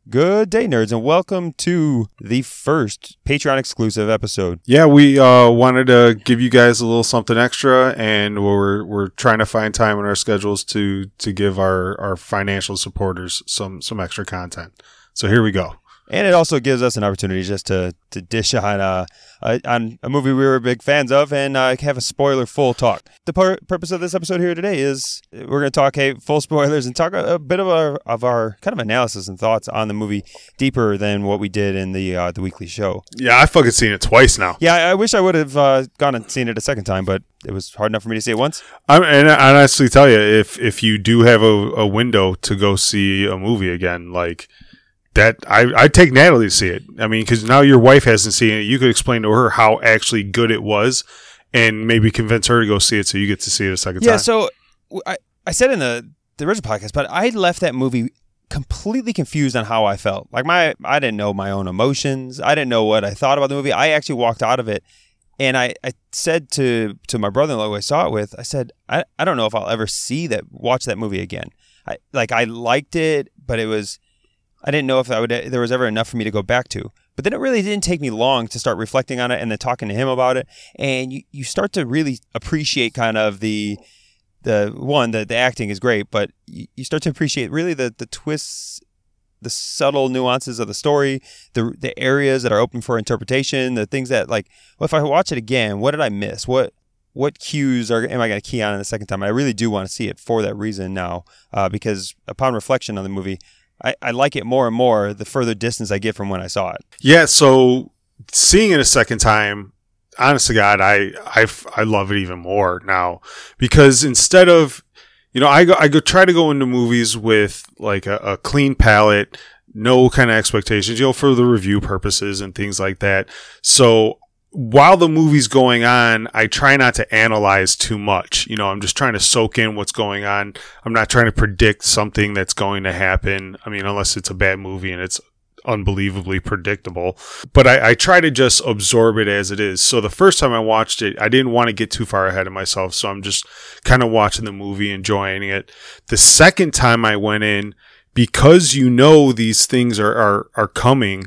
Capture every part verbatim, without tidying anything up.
Good day, nerds, and welcome to the first Patreon exclusive episode. Yeah, we uh, wanted to give you guys a little something extra, and we're we're trying to find time in our schedules to to give our, our financial supporters some some extra content. So here we go. And it also gives us an opportunity just to, to dish on, uh, a, on a movie we were big fans of and uh, have a spoiler-full talk. The pur- purpose of this episode here today is we're going to talk hey, full spoilers and talk a, a bit of our, of our kind of analysis and thoughts on the movie deeper than what we did in the uh, the weekly show. Yeah, I fucking seen it twice now. Yeah, I wish I would have uh, gone and seen it a second time, but it was hard enough for me to see it once. I'm, and I honestly tell you, if if you do have a, a window to go see a movie again, like... That I I'd take Natalie to see it. I mean, because now your wife hasn't seen it. You could explain to her how actually good it was, and maybe convince her to go see it, so you get to see it a second yeah, time. Yeah. So I I said in the the original podcast, but I left that movie completely confused on how I felt. Like my I didn't know my own emotions. I didn't know what I thought about the movie. I actually walked out of it, and I, I said to to my brother-in-law who I saw it with, I said I I don't know if I'll ever see that watch that movie again. I like I liked it, but it was. I didn't know if I would there was ever enough for me to go back to. But then it really didn't take me long to start reflecting on it and then talking to him about it. And you, you start to really appreciate kind of the, the one, the, the acting is great, but you, you start to appreciate really the, the twists, the subtle nuances of the story, the the areas that are open for interpretation, the things that like, well, if I watch it again, what did I miss? What what cues are am I going to key on in the second time? I really do want to see it for that reason now, uh, because upon reflection on the movie, I, I like it more and more the further distance I get from when I saw it. Yeah, so seeing it a second time, honest to God, I, I, I love it even more now. Because instead of, you know, I go, I go try to go into movies with like a, a clean palette, no kind of expectations, you know, for the review purposes and things like that. So while the movie's going on, I try not to analyze too much. You know, I'm just trying to soak in what's going on. I'm not trying to predict something that's going to happen. I mean, unless it's a bad movie and it's unbelievably predictable. But I, I try to just absorb it as it is. So the first time I watched it, I didn't want to get too far ahead of myself. So I'm just kind of watching the movie, enjoying it. The second time I went in, because you know these things are, are, are coming,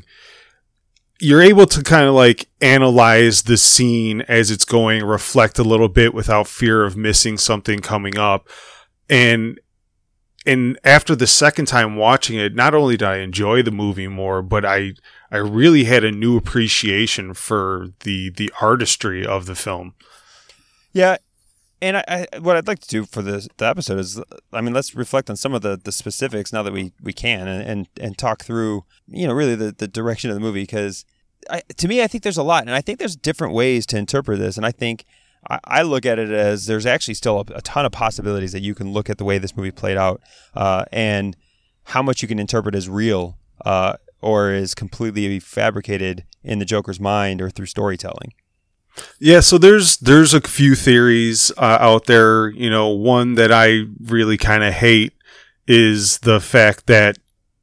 you're able to kind of like analyze the scene as it's going, reflect a little bit without fear of missing something coming up. And, and after the second time watching it, not only did I enjoy the movie more, but I, I really had a new appreciation for the, the artistry of the film. Yeah. And I, I, what I'd like to do for the, the episode is, I mean, let's reflect on some of the, the specifics now that we, we can and, and, and talk through, you know, really the, the direction of the movie. Because I, to me, I think there's a lot. And I think there's different ways to interpret this. And I think I, I look at it as there's actually still a, a ton of possibilities that you can look at the way this movie played out uh, and how much you can interpret as real uh, or is completely fabricated in the Joker's mind or through storytelling. Yeah, so there's there's a few theories uh, out there. You know, one that I really kind of hate is the fact that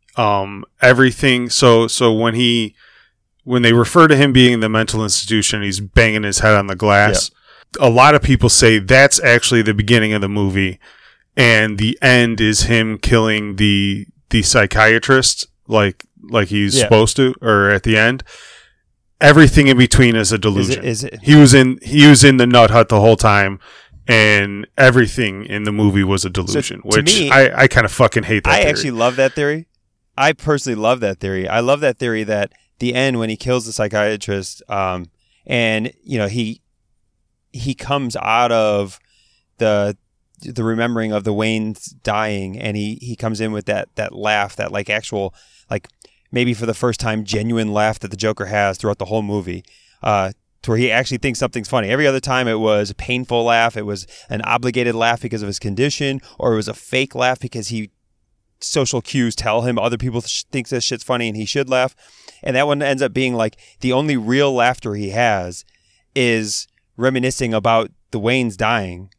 um, everything. So so when he when they refer to him being in the mental institution, he's banging his head on the glass. Yeah. A lot of people say that's actually the beginning of the movie, and the end is him killing the the psychiatrist, like like he's yeah. supposed to, or at the end. Everything in between is a delusion. Is it, is it? He was in he was in the nut hut the whole time, and everything in the movie was a delusion. So, which me, I, I kind of fucking hate that I theory. actually love that theory. I personally love that theory. I love that theory that the end when he kills the psychiatrist, um, and you know he he comes out of the the remembering of the Waynes dying, and he he comes in with that that laugh, that like actual like. maybe for the first time, genuine laugh that the Joker has throughout the whole movie, uh, to where he actually thinks something's funny. Every other time it was a painful laugh, it was an obligated laugh because of his condition, or it was a fake laugh because he social cues tell him other people sh- think this shit's funny and he should laugh. And that one ends up being like the only real laughter he has is reminiscing about the Waynes dying.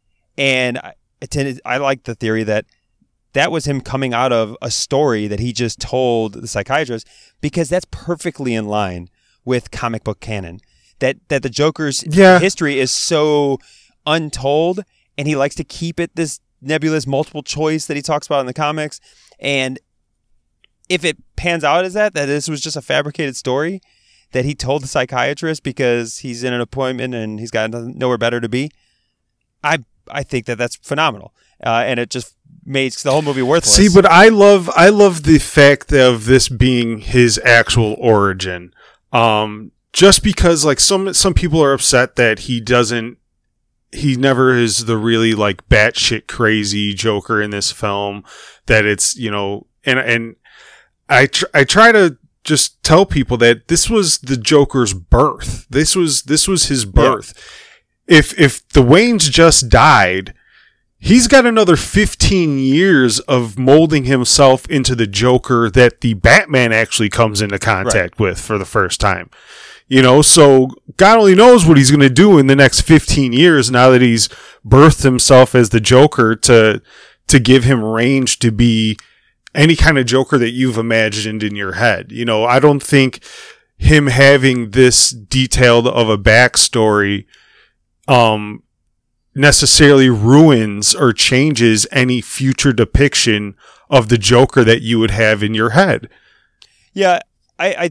And I, I, I like the theory that that was him coming out of a story that he just told the psychiatrist, because that's perfectly in line with comic book canon. That that the Joker's yeah. history is so untold, and he likes to keep it this nebulous multiple choice that he talks about in the comics. And if it pans out as that, that this was just a fabricated story that he told the psychiatrist because he's in an appointment and he's got nowhere better to be, I I think that that's phenomenal. Uh, and it just makes the whole movie worthless. See, but I love I love the fact of this being his actual origin. Um, just because like some some people are upset that he doesn't he never is the really like batshit crazy Joker in this film, that it's, you know, and and I tr- I try to just tell people that this was the Joker's birth. This was this was his birth. Yeah. If if the Waynes just died, he's got another fifteen years of molding himself into the Joker that the Batman actually comes into contact right. with for the first time. You know, so God only knows what he's going to do in the next fifteen years now that he's birthed himself as the Joker to to give him range to be any kind of Joker that you've imagined in your head. You know, I don't think him having this detailed of a backstory um necessarily ruins or changes any future depiction of the Joker that you would have in your head. Yeah, I I,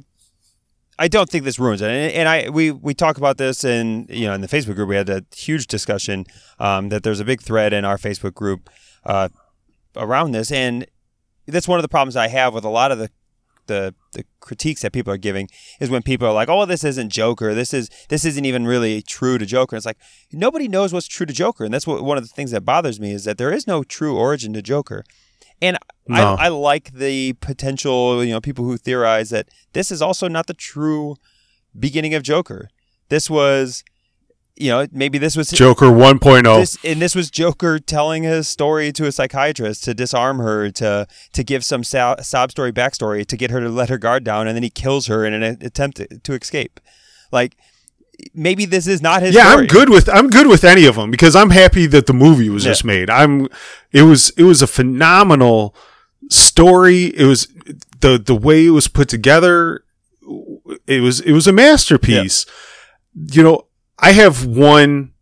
I don't think this ruins it. And, and I we, we talk about this in, you know, in the Facebook group. We had a huge discussion um, that there's a big thread in our Facebook group uh, around this. And that's one of the problems I have with a lot of the The, the critiques that people are giving is when people are like, oh, this isn't Joker. This is this isn't even really true to Joker. It's like nobody knows what's true to Joker. And that's what one of the things that bothers me is that there is no true origin to Joker. And no. I, I like the potential, you know, people who theorize that this is also not the true beginning of Joker. This was, you know, maybe this was Joker one point oh. This, and this was Joker telling his story to a psychiatrist to disarm her, to to give some so- sob story backstory, to get her to let her guard down, and then he kills her in an attempt to, to escape. Like, maybe this is not his yeah, story. I'm good with I'm good with any of them because I'm happy that the movie was yeah. just made. I'm it was it was a phenomenal story. It was the the way it was put together. It was it was a masterpiece. Yeah. You know, I have one,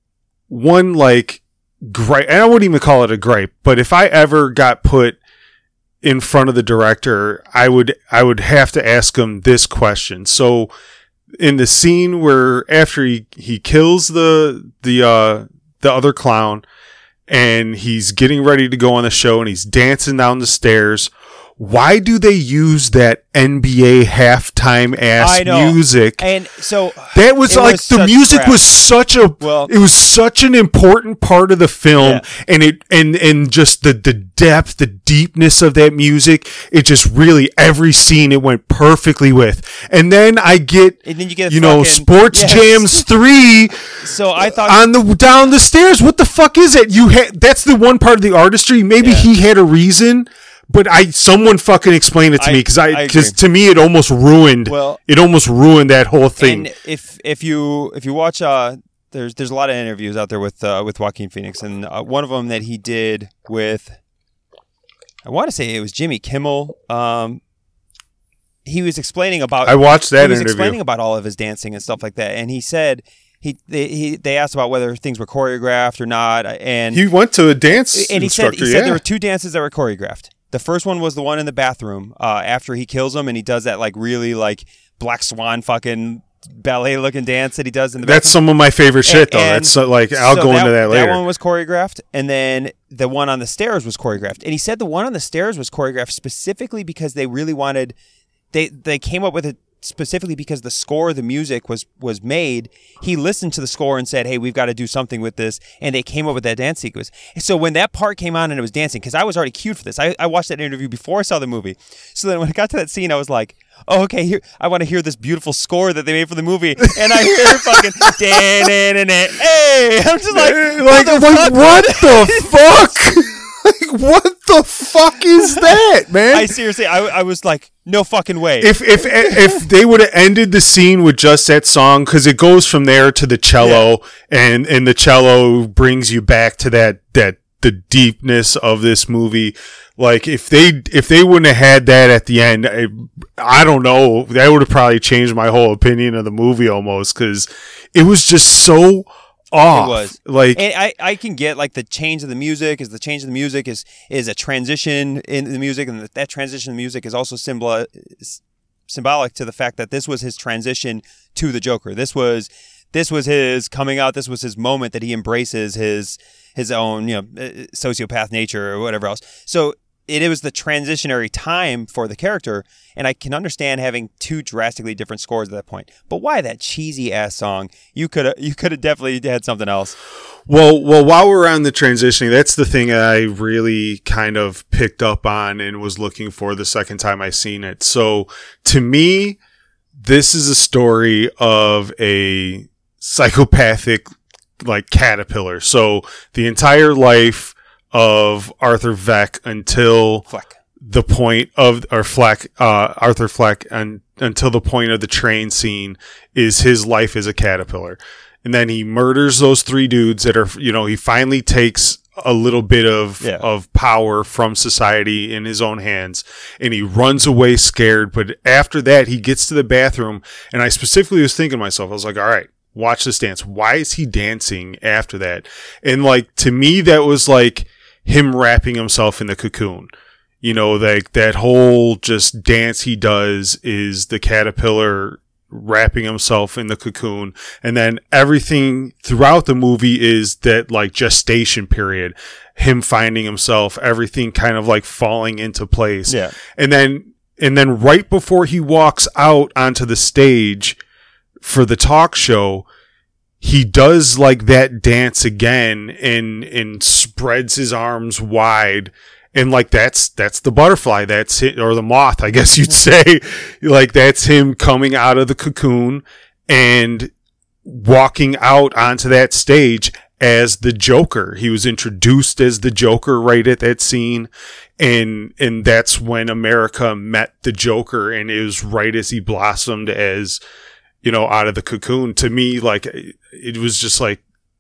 one like gripe, and I wouldn't even call it a gripe, but if I ever got put in front of the director, I would, I would have to ask him this question. So in the scene where after he, he kills the, the, uh, the other clown and he's getting ready to go on the show and he's dancing down the stairs, why do they use that N B A halftime ass music? And so that was like was the music crap. was such a well, it was such an important part of the film, yeah. and it and and just the the depth, the deepness of that music. It just really every scene it went perfectly with. And then I get and then you get you fucking, know Sports yes. Jams three. So I thought on the down the stairs. What the fuck is it? You had that's the one part of the artistry. Maybe yeah. he had a reason. But I, someone fucking explain it to I, me because I, because to me it almost ruined. Well, it almost ruined that whole thing. And if if you if you watch, uh, there's there's a lot of interviews out there with uh, with Joaquin Phoenix, and uh, one of them that he did with, I want to say it was Jimmy Kimmel. Um, he was explaining about. I watched that he was interview. explaining about all of his dancing and stuff like that, and he said. He they, he they asked about whether things were choreographed or not, and he went to a dance and he instructor. said he yeah. said there were two dances that were choreographed. The first one was the one in the bathroom uh, after he kills him, and he does that like really like Black Swan fucking ballet looking dance that he does in the. That's bathroom. some of my favorite shit, though. And, That's so, like I'll so go that, into that later. That one was choreographed, and then the one on the stairs was choreographed. And he said the one on the stairs was choreographed specifically because they really wanted. They they came up with it specifically because the score, the music was was made. He listened to the score and said, hey, we've got to do something with this, and they came up with that dance sequence. So when that part came on and it was dancing, because I was already cued for this, I, I watched that interview before I saw the movie. So then when I got to that scene, I was like, oh, okay, here I want to hear this beautiful score that they made for the movie, and I hear fucking hey, I'm just like, like, what the like fuck? What the fuck? Like, what the fuck is that, man? I seriously, I, I was like, no fucking way. If if if they would have ended the scene with just that song, because it goes from there to the cello, yeah. and and the cello brings you back to that that the deepness of this movie. Like if they if they wouldn't have had that at the end, I, I don't know, that would have probably changed my whole opinion of the movie almost, because it was just so off. It was like, and I, I can get like the change of the music is the change of the music is is a transition in the music, and that, that transition of music is also symbol symbolic to the fact that this was his transition to the Joker. This was this was his coming out. This was his moment that he embraces his his own, you know, sociopath nature or whatever else. So it, it was the transitionary time for the character, and I can understand having two drastically different scores at that point. But why that cheesy ass song? You could have you could have definitely had something else. Well, well, while we're on the transitioning, that's the thing I really kind of picked up on and was looking for the second time I seen it. So to me, this is a story of a psychopathic like caterpillar. So the entire life of Arthur Fleck until Fleck. the point of or Fleck, uh, Arthur Fleck, and until the point of the train scene is his life as a caterpillar. And then he murders those three dudes that are, you know, he finally takes a little bit of, yeah. of power from society in his own hands, and he runs away scared. But after that, he gets to the bathroom, and I specifically was thinking to myself, I was like, all right, watch this dance. Why is he dancing after that? And like, to me, that was like him wrapping himself in the cocoon. You know, like that whole just dance he does is the caterpillar wrapping himself in the cocoon, and then everything throughout the movie is that like gestation period, him finding himself, everything kind of like falling into place. Yeah. And then and then right before he walks out onto the stage for the talk show, he does like that dance again and and spreads his arms wide. And like, that's, that's the butterfly. That's it, or the moth, I guess you'd say. Like, that's him coming out of the cocoon and walking out onto that stage as the Joker. He was introduced as the Joker right at that scene. And, and that's when America met the Joker. And it was right as he blossomed as, you know, out of the cocoon. To me, like, it was just like,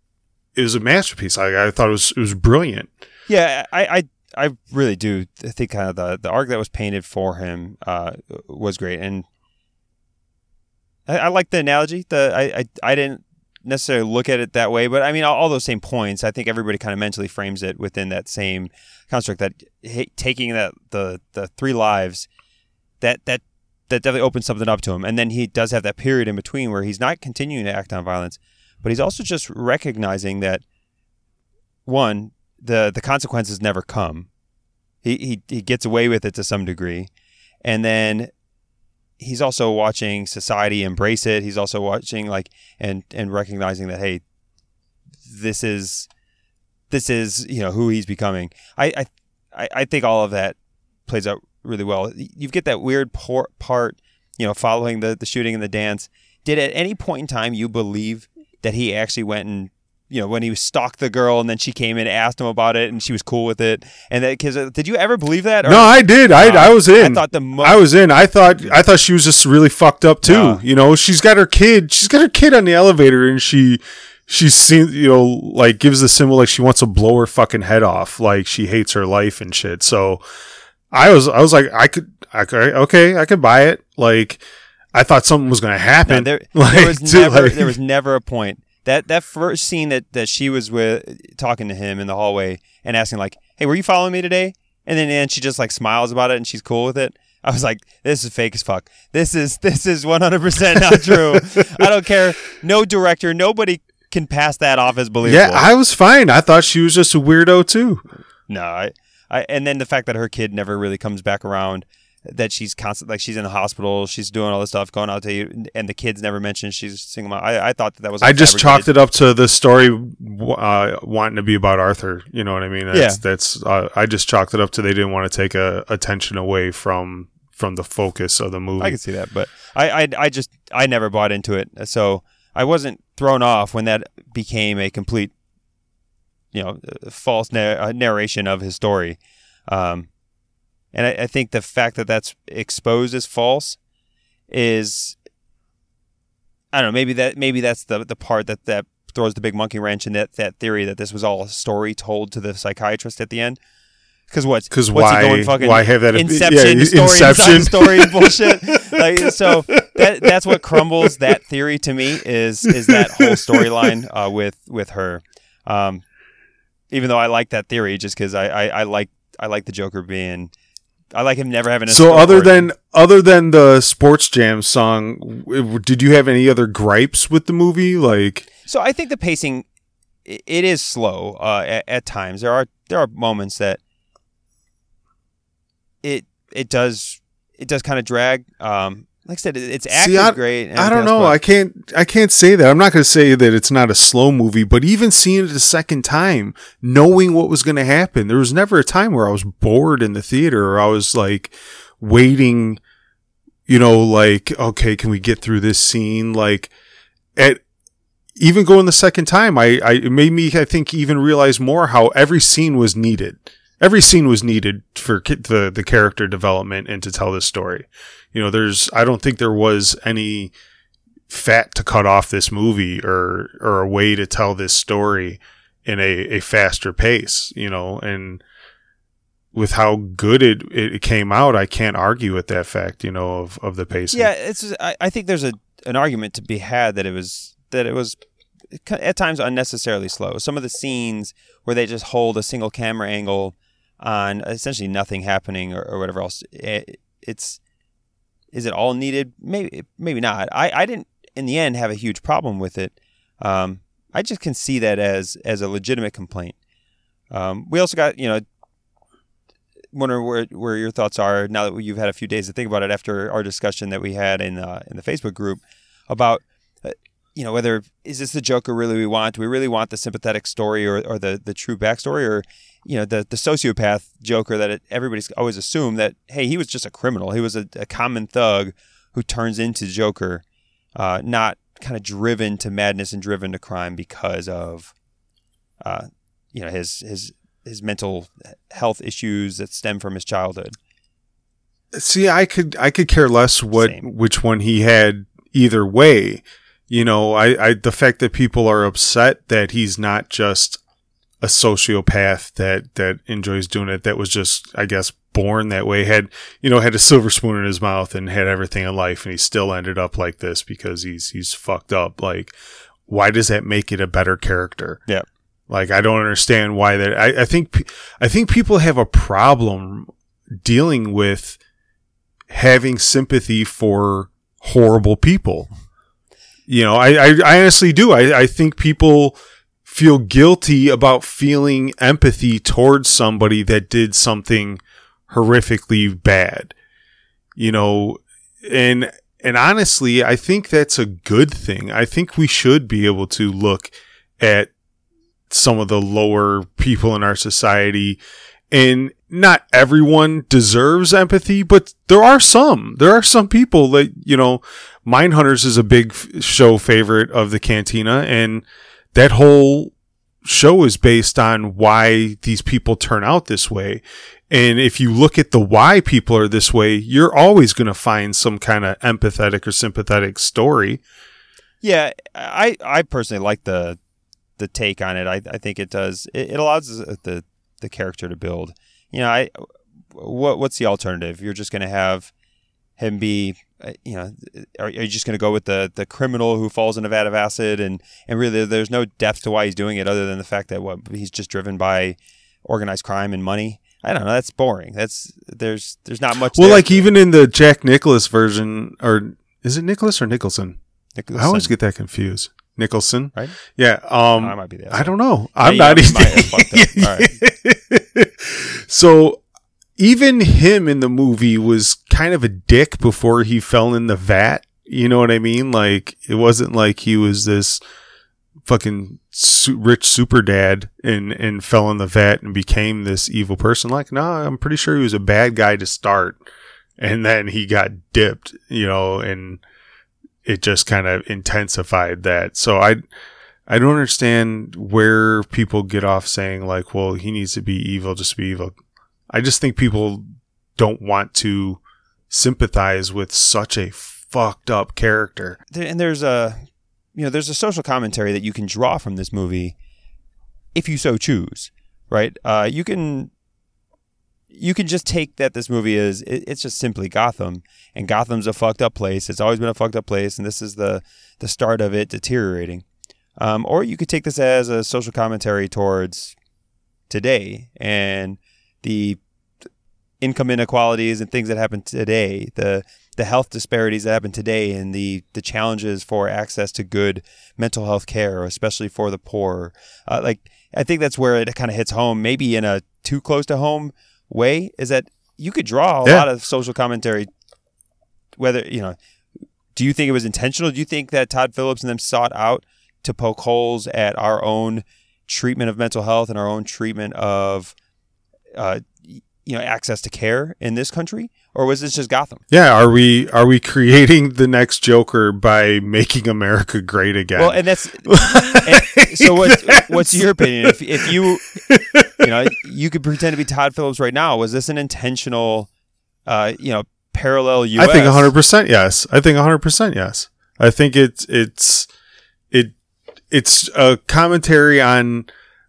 it was a masterpiece. I, I thought it was, it was brilliant. Yeah. I, I, I really do think kind of the, the arc that was painted for him uh, was great, and I, I like the analogy. The I, I I didn't necessarily look at it that way, but I mean all, all those same points. I think everybody kind of mentally frames it within that same construct. That hey, taking that the the three lives, that that that definitely opens something up to him, and then he does have that period in between where he's not continuing to act on violence, but he's also just recognizing that one. the the consequences never come. He, he he gets away with it to some degree. And then he's also watching society embrace it. He's also watching like and and recognizing that, hey, this is this is, you know, who he's becoming. I I I think all of that plays out really well. You get that weird por- part, you know, following the, the shooting and the dance. Did at any point in time you believe that he actually went and, you know, when he stalked the girl and then she came in and asked him about it and she was cool with it? And that, cause uh, did you ever believe that? Or, no, I did. I uh, I was in. I thought the mo- I was in. I thought I thought she was just really fucked up too. Uh, you know, she's got her kid. She's got her kid on the elevator, and she she's seen, you know, like gives the symbol like she wants to blow her fucking head off, like she hates her life and shit. So I was I was like I could I could okay I could buy it. Like I thought something was going to happen. No, there, like, there was to, never like, there was never a point. That that first scene that, that she was with talking to him in the hallway and asking like, "Hey, were you following me today?" And then and she just like smiles about it and she's cool with it. I was like, "This is fake as fuck. This is this is one hundred percent not true." I don't care. No director, nobody can pass that off as believable. Yeah, I was fine. I thought she was just a weirdo too. No, I, I and then the fact that her kid never really comes back around. That she's constant, like she's in the hospital, she's doing all this stuff, going out to you, and the kids never mentioned she's single mom. I, I thought that that was. I just chalked it up to the story uh, wanting to be about Arthur. You know what I mean? That's, yeah. That's. Uh, I just chalked it up to they didn't want to take a attention away from from the focus of the movie. I can see that, but I, I, I just, I never bought into it, so I wasn't thrown off when that became a complete, you know, false narr- narration of his story. Um, And I, I think the fact that that's exposed as false is, I don't know, maybe that maybe that's the the part that, that throws the big monkey wrench in that, that theory that this was all a story told to the psychiatrist at the end. Because what's, what's why, he going fucking why have that Inception yeah, story Inception story bullshit? like so that that's what crumbles that theory to me is is that whole storyline uh, with with her. Um, even though I like that theory, just because I, I I like I like the Joker being. I like him never having a So other origin. than other than the Sports Jam song, w- did you have any other gripes with the movie? Like, so I think the pacing, i- it is slow uh, at, at times. There are there are moments that it it does it does kind of drag. Um, like I said, it, it's acted See, I, great. and I don't everything know. else, I can't. I can't say that. I'm not going to say that it's not a slow movie, but even seeing it a second time, knowing what was going to happen, there was never a time where I was bored in the theater or I was like waiting. You know, like, okay, can we get through this scene? Like, at even going the second time, I, I it made me, I think, even realize more how every scene was needed. Every scene was needed for the the character development and to tell this story. You know, there's, I don't think there was any fat to cut off this movie or, or a way to tell this story in a, a faster pace, you know, and with how good it, it came out, I can't argue with that fact, you know, of, of the pacing. Yeah, it's. I, I think there's a an argument to be had that it was that it was at times unnecessarily slow. Some of the scenes where they just hold a single camera angle on essentially nothing happening or, or whatever else, it, it's. Is it all needed? Maybe, maybe not. I, I didn't, in the end, have a huge problem with it. Um, I just can see that as as a legitimate complaint. Um, we also got, you know, wonder where where your thoughts are now that you've had a few days to think about it after our discussion that we had in uh, in the Facebook group about, uh, you know, whether is this the Joker really we want? Do we really want the sympathetic story or, or the, the true backstory, or you know, the the sociopath Joker that it, everybody's always assumed that, hey, he was just a criminal. He was a, a common thug who turns into Joker, uh, not kind of driven to madness and driven to crime because of, uh, you know, his his his mental health issues that stem from his childhood. See, I could I could care less what Same. which one he had either way. You know, I, I the fact that people are upset that he's not just a sociopath that, that enjoys doing it, that was just, I guess, born that way, had, you know, had a silver spoon in his mouth and had everything in life, and he still ended up like this because he's he's fucked up. Like, why does that make it a better character? Yeah. Like, I don't understand why that. I, I think I think people have a problem dealing with having sympathy for horrible people. You know, I, I, I honestly do. I, I think people feel guilty about feeling empathy towards somebody that did something horrifically bad. You know, and and honestly, I think that's a good thing. I think we should be able to look at some of the lower people in our society, and not everyone deserves empathy, but there are some. There are some people that, you know, Mindhunters is a big show favorite of the Cantina, and that whole show is based on why these people turn out this way. And if you look at the why people are this way, you're always going to find some kind of empathetic or sympathetic story. Yeah, I, I personally like the the take on it. I, I think it does. It, it allows the the character to build. You know, I what what's the alternative? You're just going to have him be, you know, are, are you just going to go with the the criminal who falls in a vat of acid, and and really there's no depth to why he's doing it other than the fact that what he's just driven by organized crime and money. I don't know. That's boring. That's there's there's not much. Well, there like to, even in the Jack Nicklaus version, or is it Nicholas or Nicholson? Nicholson. I always get that confused. Nicholson, right? Yeah. Um, oh, I might be the I don't know. Yeah, I'm yeah, not we even. might have fucked up. All right. So even him in the movie was kind of a dick before he fell in the vat. You know what I mean? Like, it wasn't like he was this fucking su- rich super dad and, and fell in the vat and became this evil person. Like, no, nah, I'm pretty sure he was a bad guy to start. And then he got dipped, you know, and it just kind of intensified that. So I, I don't understand where people get off saying like, well, he needs to be evil just to be evil. I just think people don't want to sympathize with such a fucked up character. And there's a, you know, there's a social commentary that you can draw from this movie if you so choose, right? Uh, you can, you can just take that this movie is, it, it's just simply Gotham, and Gotham's a fucked up place. It's always been a fucked up place, and this is the, the start of it deteriorating. Um, or you could take this as a social commentary towards today and the income inequalities and things that happen today, the the health disparities that happen today, and the, the challenges for access to good mental health care, especially for the poor. Uh, like, I think that's where it kind of hits home, maybe in a too close to home way, is that you could draw a yeah. lot of social commentary, whether, you know, do you think it was intentional? Do you think that Todd Phillips and them sought out to poke holes at our own treatment of mental health and our own treatment of, uh, you know, access to care in this country? Or was this just Gotham? Yeah, are we are we creating the next Joker by making America great again? Well, and that's and so. What, what's your opinion? If if you you know you could pretend to be Todd Phillips right now, was this an intentional, uh, you know, parallel U S? I think one hundred percent yes. I think one hundred percent yes. I think it's it's it it's a commentary on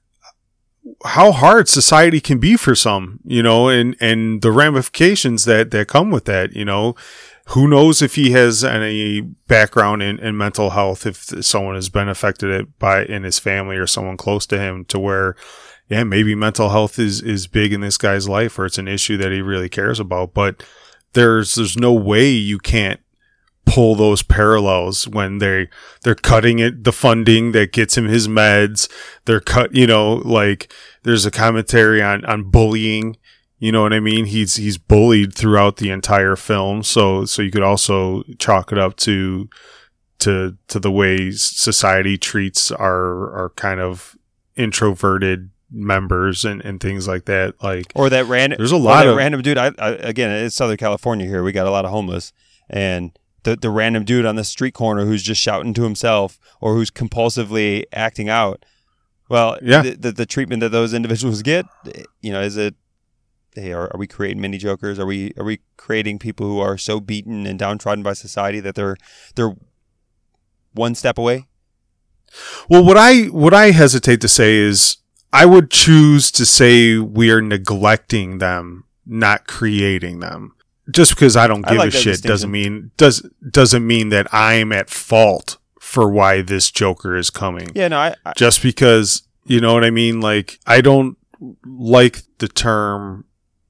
how hard society can be for some, you know, and, and the ramifications that, that come with that, you know. Who knows if he has any background in, in mental health, if someone has been affected it by in his family or someone close to him, to where, yeah, maybe mental health is, is big in this guy's life, or it's an issue that he really cares about. But there's, there's no way you can't pull those parallels when they they're cutting it the funding that gets him his meds. They're cut, you know, like there's a commentary on on bullying, you know what I mean? He's he's bullied throughout the entire film, so so you could also chalk it up to to to the way society treats our our kind of introverted members and, and things like that. Like, or that random there's a lot of random dude. I, I again, it's Southern California here. We got a lot of homeless, and The, the random dude on the street corner who's just shouting to himself or who's compulsively acting out. Well, yeah. the, the, the treatment that those individuals get, you know, is it, hey, are, are we creating mini Jokers? Are we are we creating people who are so beaten and downtrodden by society that they're they're one step away? Well, what I what I hesitate to say is I would choose to say we are neglecting them, not creating them. Just because I don't give I like a shit doesn't mean does doesn't mean that I'm at fault for why this Joker is coming. Yeah, no, I, I just because, you know what I mean. Like, I don't like the term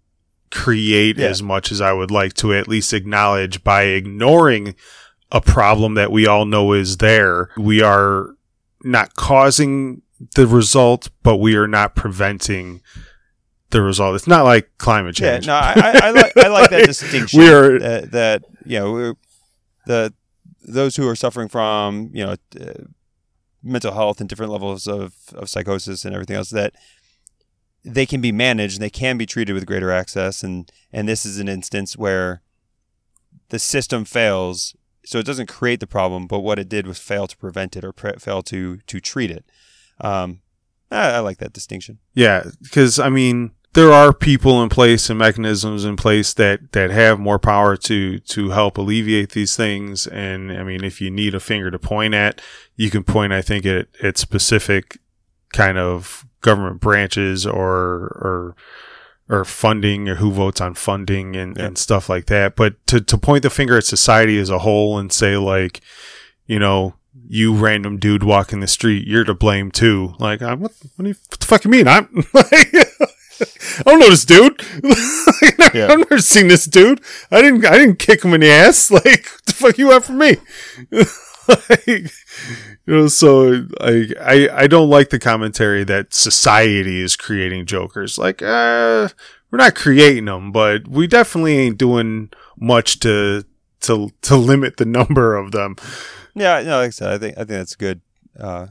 create yeah. as much as I would like to at least acknowledge. By ignoring a problem that we all know is there, we are not causing the result, but we are not preventing the result. It's not like climate change. Yeah, no, I, I, I like I like that distinction. We are that, that you know we're, the those who are suffering from you know uh, mental health and different levels of, of psychosis and everything else, that they can be managed and they can be treated with greater access. And and this is an instance where the system fails, so it doesn't create the problem, but what it did was fail to prevent it or pre- fail to to treat it. Um, I, I like that distinction. Yeah, because I mean, there are people in place and mechanisms in place that, that have more power to, to help alleviate these things. And I mean, if you need a finger to point at, you can point, I think, at, at specific kind of government branches or, or, or funding, or who votes on funding and, yeah. and stuff like that. But to, to point the finger at society as a whole and say, like, you know, you random dude walking the street, you're to blame too. Like, I'm, what, what, do you, what the fuck you mean? I'm like, I don't know this dude. yeah. I've never seen this dude. I didn't. I didn't kick him in the ass. Like, what the fuck you want from me? like, you know. So I, I, I don't like the commentary that society is creating Jokers. Like, uh, we're not creating them, but we definitely ain't doing much to to to limit the number of them. Yeah, no, like I said, I think I think that's good. Uh,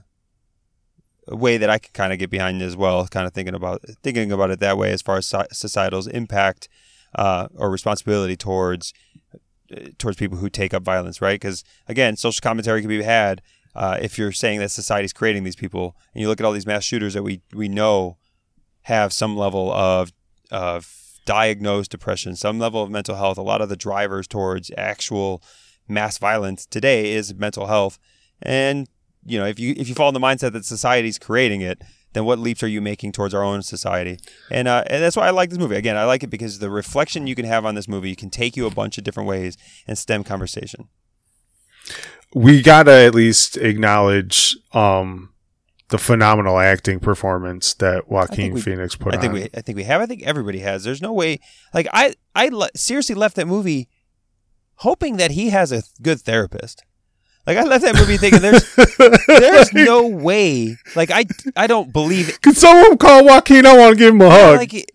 a way that I can kind of get behind as well, kind of thinking about thinking about it that way as far as societal's impact uh, or responsibility towards towards people who take up violence, right? Because again, social commentary can be had uh, if you're saying that society's creating these people, and you look at all these mass shooters that we we know have some level of of diagnosed depression, some level of mental health. A lot of the drivers towards actual mass violence today is mental health, and you know, if you if you fall in the mindset that society's creating it, then what leaps are you making towards our own society? And, uh, and that's why I like this movie. Again, I like it because the reflection you can have on this movie can take you a bunch of different ways and stem conversation. We gotta at least acknowledge um, the phenomenal acting performance that Joaquin we, Phoenix put I think on. we, I think we have. I think everybody has. There's no way. Like I, I le- seriously left that movie hoping that he has a good therapist. Like I left that movie thinking there's, there's no way. Like I, I don't believe it. Could someone call Joaquin? I want to give him a hug. Like,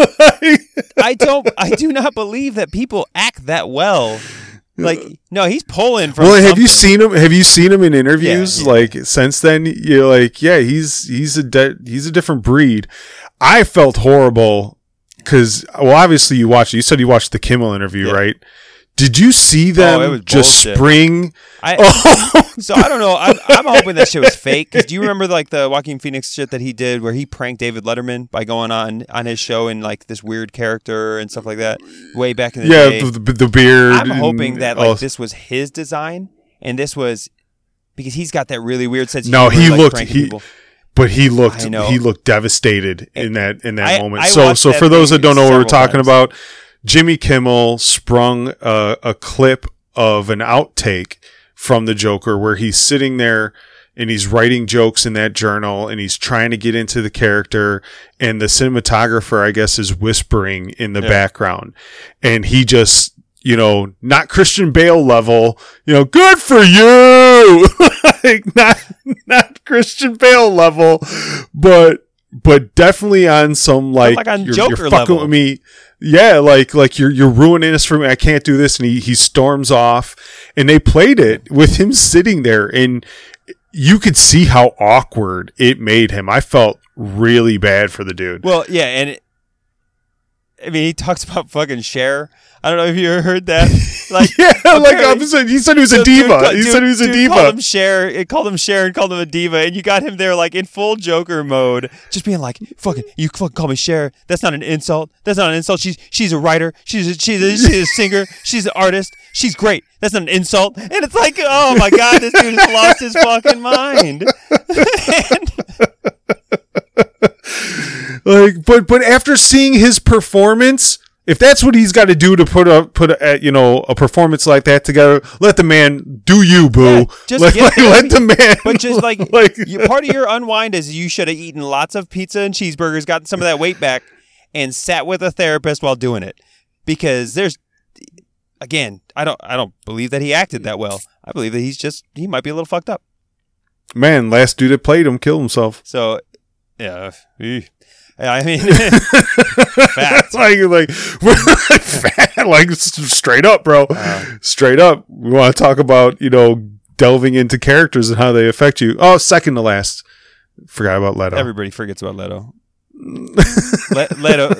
I don't. I do not believe that people act that well. Like no, he's pulling from. Well, have something. you seen him? Have you seen him in interviews? Yeah, yeah. Like since then, you're like, yeah, he's he's a de- he's a different breed. I felt horrible because, well, obviously you watched. You said you watched the Kimmel interview, yeah. right? Did you see them oh, it was just bullshit. spring? I, oh. So I don't know. I'm, I'm hoping that shit was fake. Cause do you remember like the Joaquin Phoenix shit that he did where he pranked David Letterman by going on on his show in like this weird character and stuff like that way back in the yeah, day? the, the, the beard. I'm hoping that like oh. this was his design and this was because he's got that really weird sense of No, humor, he like, looked pranking he. people. But he looked I know. he looked devastated in that in that I- moment. I so watched so that for those thing that don't know what we're several talking times. about, Jimmy Kimmel sprung a, a clip of an outtake from the Joker where he's sitting there and he's writing jokes in that journal and he's trying to get into the character and the cinematographer, I guess, is whispering in the Yeah. background. And he just, you know, not Christian Bale level, you know, good for you. Like not not Christian Bale level, but but definitely on some like, like on you're, Joker you're fucking level. with me. Yeah, like like you're you're ruining this for me. I can't do this, and he he storms off. And they played it with him sitting there, and you could see how awkward it made him. I felt really bad for the dude. Well, yeah, and it, I mean, he talks about fucking Cher. I don't know if you ever heard that. Like, yeah, like apparently- I'm saying, he said he was a So dude diva. ca- he dude- said he was a dude diva. Called him Cher. It called him Cher and called him a diva, and you got him there like in full Joker mode, just being like, "Fucking, you fucking call me Cher. That's not an insult. That's not an insult. She's she's a writer. She's a, she's a, she's a singer. She's an artist. She's great. That's not an insult." And it's like, oh my god, this dude has lost his fucking mind. And- Like, but but after seeing his performance, if that's what he's got to do to put a put a, you know a performance like that together, let the man do you, boo. Yeah, just like, get like, there. let the man. But just like, like you, part of your unwind is you should have eaten lots of pizza and cheeseburgers, gotten some of that weight back, and sat with a therapist while doing it. Because there's, again, I don't, I don't believe that he acted that well. I believe that he's just, he might be a little fucked up. man, last dude that played him killed himself. So, yeah, eeh. I mean, fact. like like fat, like straight up, bro. Uh, Straight up. We want to talk about, you know, delving into characters and how they affect you. Oh, second to last. Forgot about Leto. Everybody forgets about Leto. Le- Leto.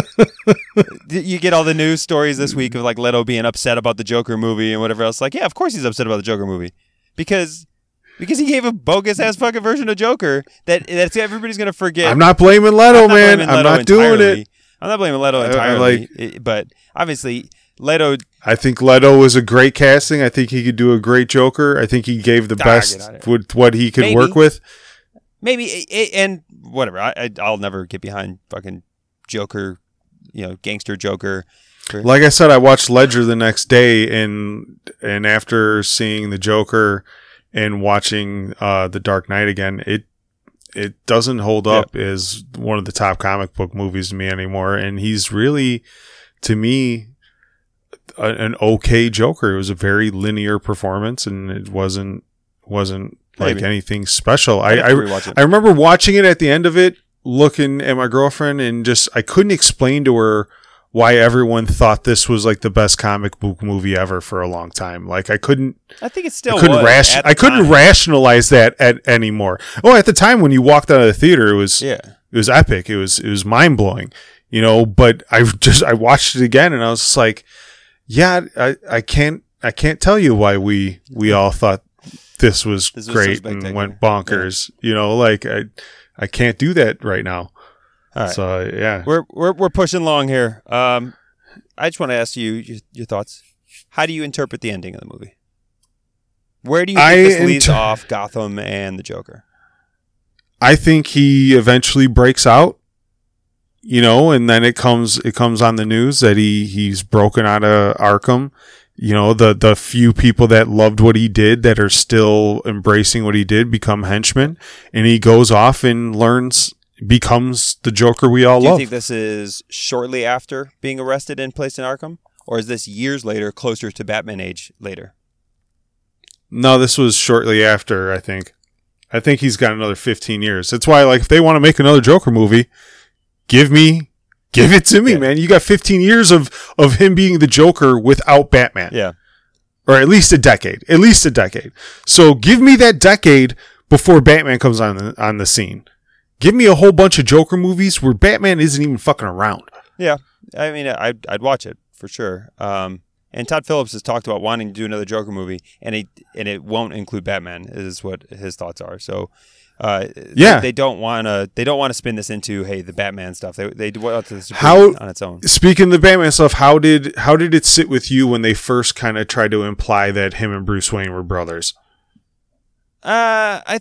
You get all the news stories this week of like Leto being upset about the Joker movie and whatever else. Like, yeah, of course he's upset about the Joker movie because because he gave a bogus ass fucking version of Joker that that's everybody's gonna forget. I'm not blaming Leto, I'm not man. blaming I'm Leto not doing entirely. it. I'm not blaming Leto I- I entirely, like- it- but obviously Leto. I think Leto was a great casting. I think he could do a great Joker. I think he gave the Ah, best get out of with what he could Maybe. work with. Maybe it, it- and whatever. I, I I'll never get behind fucking Joker, you know, gangster Joker. Like I said, I watched Ledger the next day, and and after seeing the Joker and watching uh, the Dark Knight again, it it doesn't hold up as one of the top comic book movies to me anymore. And he's really, to me, a, an okay Joker. It was a very linear performance, and it wasn't wasn't like Maybe. anything special. I I'd have I, to rewatch it. I remember watching it at the end of it, looking at my girlfriend, and just I couldn't explain to her why everyone thought this was like the best comic book movie ever for a long time. Like I couldn't, I think it still I couldn't was ration, at the I couldn't time. rationalize that at anymore. Oh, at the time when you walked out of the theater, it was Yeah. it was epic. It was it was mind blowing, you know. But I just I watched it again, and I was just like, yeah, I, I can't I can't tell you why we we all thought this was, This was so great and spectacular. went bonkers. You know, like I I can't do that right now. All right. So yeah, We're we're we're pushing along here. Um, I just want to ask you your, your thoughts. How do you interpret the ending of the movie? Where do you think I this leads inter- off Gotham and the Joker? I think he eventually breaks out, you know, and then it comes it comes on the news that he, he's broken out of Arkham. You know, the, the few people that loved what he did that are still embracing what he did become henchmen, and he goes off and learns, becomes the Joker we all Do you love. think this is shortly after being arrested and placed in Arkham? Or is this years later, closer to Batman age later? No, this was shortly after, I think. I think he's got another fifteen years. That's why, like, if they want to make another Joker movie, give me... Give it to me, yeah. man. You got fifteen years of, of him being the Joker without Batman. Yeah. Or at least a decade. At least a decade. So give me that decade before Batman comes on the, on the scene. Give me a whole bunch of Joker movies where Batman isn't even fucking around. Yeah. I mean, I'd, I'd watch it for sure. Um, and Todd Phillips has talked about wanting to do another Joker movie, and it, and it won't include Batman, is what his thoughts are. So... Uh, yeah, they, they don't want to. They don't want to spin this into hey the Batman stuff. They they want this to how on its own. Speaking of the Batman stuff, how did how did it sit with you when they first kind of tried to imply that him and Bruce Wayne were brothers? Uh, I.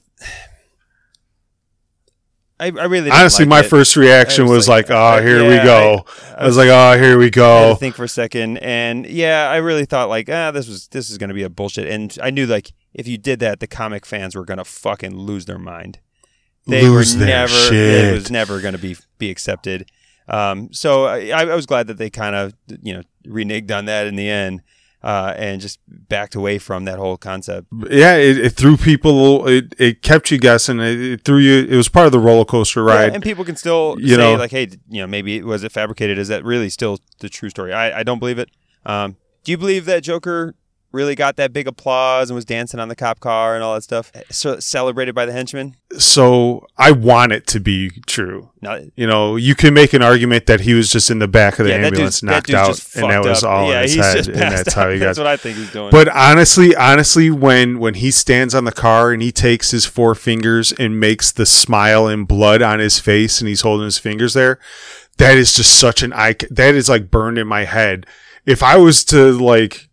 I, I really didn't honestly, like my it. first reaction was, was like, like, "Oh, here yeah, we go." I, I, I was like, "Oh, here we go." I had to think for a second, and yeah, I really thought like, "Ah, this was this is going to be a bullshit." And I knew like if you did that, the comic fans were going to fucking lose their mind. They lose were their never. Shit. It was never going to be be accepted. Um, so I, I was glad that they kind of you know reneged on that in the end. Uh, and just backed away from that whole concept. Yeah, it, it threw people. It, it kept you guessing. It, it threw you. It was part of the roller coaster ride. Yeah, and people can still you say know, like, "Hey, you know, maybe was it fabricated? Is that really still the true story?" I, I don't believe it. Um, do you believe that Joker really got that big applause and was dancing on the cop car and all that stuff, so celebrated by the henchmen? So I want it to be true. No, you know, you can make an argument that he was just in the back of the yeah, ambulance, that knocked that out, and that was up. all yeah, in his he's head, just and that's out. how he got. That's what I think he's doing. But honestly, honestly, when when he stands on the car and he takes his four fingers and makes the smile and blood on his face, and he's holding his fingers there, that is just such an icon. That is like burned in my head. If I was to like,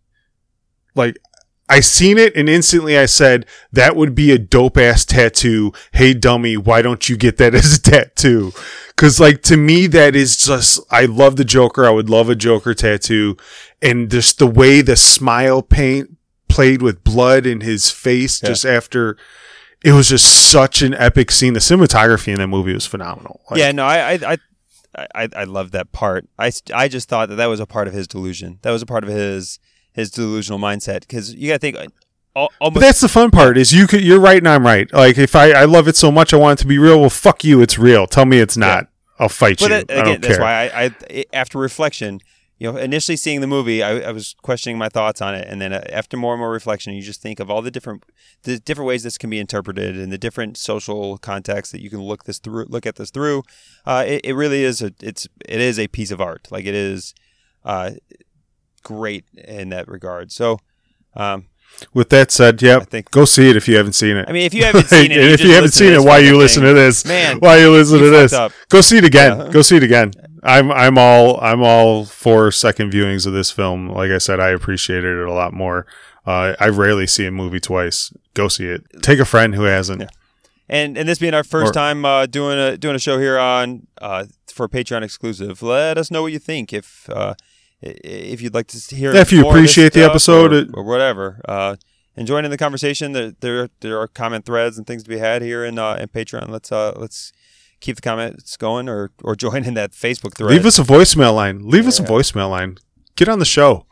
like. I seen it and instantly I said, that would be a dope ass tattoo. Hey dummy, why don't you get that as a tattoo? Cause like to me, that is just, I love the Joker. I would love a Joker tattoo. And just the way the smile paint played with blood in his face, yeah. just after, it was just such an epic scene. The cinematography in that movie was phenomenal. Like, yeah, no, I, I, I, I, I love that part. I, I just thought that that was a part of his delusion. That was a part of his, his delusional mindset, because you got to think. Almost, but that's the fun part. Is you could, you're right and I'm right. Like if I, I love it so much, I want it to be real. Well, fuck you. It's real. Tell me it's not. Yeah. I'll fight but you. That, again, I don't that's care. why I, I, after reflection, you know, initially seeing the movie, I, I was questioning my thoughts on it, and then after more and more reflection, you just think of all the different, the different ways this can be interpreted, and the different social contexts that you can look this through, look at this through. Uh, it, it really is a, it's, it is a piece of art. Like it is. Uh, great in that regard. So, um, with that said, yeah, think, go see it if you haven't seen it. I mean, if you haven't seen it, and you if you haven't seen it, why you listen to this? Man, why you listen you to this? Up. Go see it again. Yeah. Go see it again. I'm I'm all I'm all for second viewings of this film. Like I said, I appreciated it a lot more. Uh, I rarely see a movie twice. Go see it. Take a friend who hasn't. Yeah. And and this being our first or, time uh, doing a doing a show here on uh, for Patreon exclusive, let us know what you think. If uh, If you'd like to hear, yeah, if you more appreciate the stuff episode, or, it, or whatever, uh, and join in the conversation. There, there, there are comment threads and things to be had here in uh, in Patreon. Let's uh, let's keep the comments going, or or join in that Facebook thread. Leave us a voicemail line. Leave yeah. us a voicemail line. Get on the show.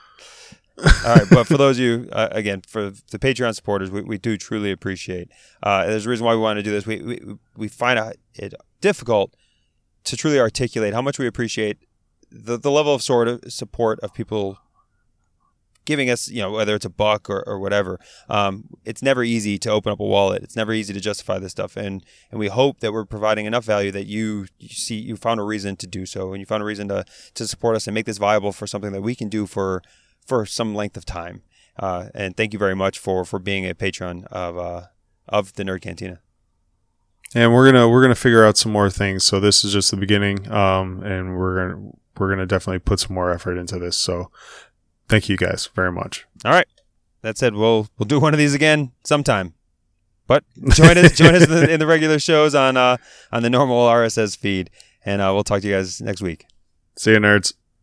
All right, but for those of you, uh, again, for the Patreon supporters, we, we do truly appreciate. Uh, there's a reason why we want to do this. We we we find it difficult to truly articulate how much we appreciate the the level of sort of support of people giving us, you know, whether it's a buck or, or whatever. Um, it's never easy to open up a wallet. It's never easy to justify this stuff, and and we hope that we're providing enough value that you you see you found a reason to do so, and you found a reason to to support us and make this viable for something that we can do for for some length of time. Uh, and thank you very much for for being a patron of uh, of the Nerd Cantina. And we're gonna we're gonna figure out some more things. So this is just the beginning, um, and we're gonna we're gonna definitely put some more effort into this. So thank you guys very much. All right, that said, we'll we'll do one of these again sometime. But join us, join us in the, in the regular shows on uh, on the normal R S S feed, and uh, we'll talk to you guys next week. See you, nerds.